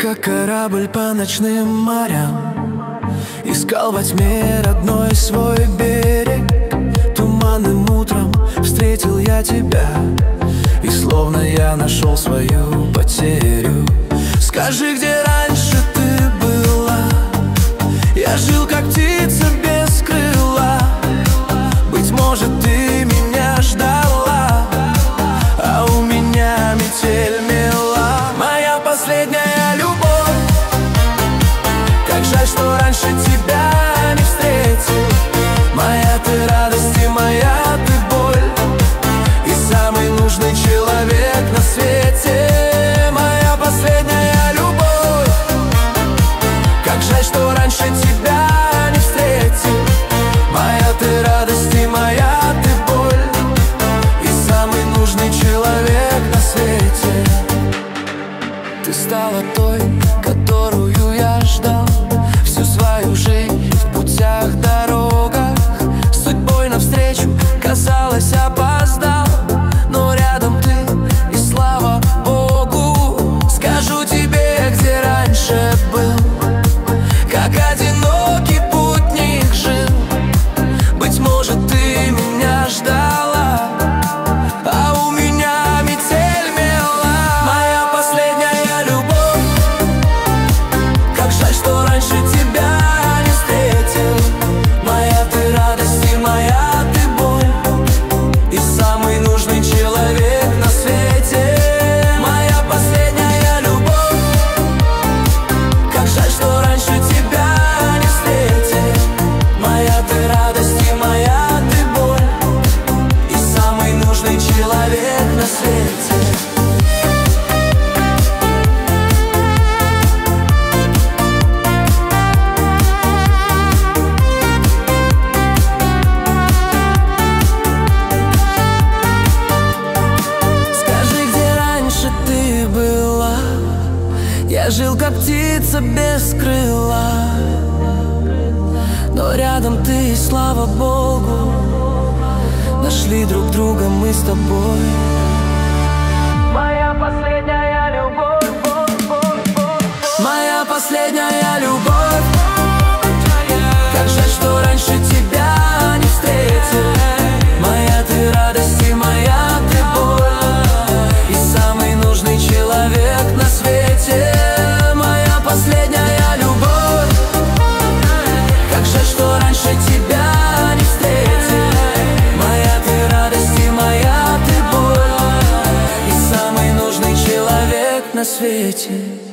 как корабль по ночным морям, искал во тьме родной свой берег. Туманным утром встретил я тебя, и словно я нашел свою потерю. Скажи, где раньше ты была? Я жил как птица без крыла. Быть может, ты меня ждала, а у меня метель мела. Моя последняя любовь, как жаль, что раньше тебя не встретил. Моя ты радость и моя ты боль, и самый нужный человек на свете. Моя последняя любовь, как жаль, что раньше тебя не встретил. Моя ты радость и моя ты боль, и самый нужный человек на свете. Ты стала той, которую я ждал всю свою жизнь в путях, дорогах. Судьбой навстречу, казалось, опоздал, но рядом ты, и слава Богу. Скажу тебе, где раньше был, как одинокий путник жил. Быть может, ты меня ждала, а у меня метель мела. Моя последняя любовь, как жаль, что раньше тебя не встретил. Моя ты радость и моя ты боль, и самый нужный человек на свете. Моя последняя любовь, как жаль, что раньше тебя не встретил. Моя ты радость и моя ты боль, и самый нужный человек на свете. Скажи, где раньше ты была? Я жил как птица без крыла, но рядом ты, и слава Богу, нашли друг друга мы с тобой. Моя последняя любовь, моя последняя любовь, как жаль, что раньше тебя не встретил. Моя ты радость и моя ты боль, и самый нужный человек на свете. Моя последняя любовь, как жаль, что раньше тебя не встретил. Моя ты радость и моя ты боль, и самый нужный человек на свете.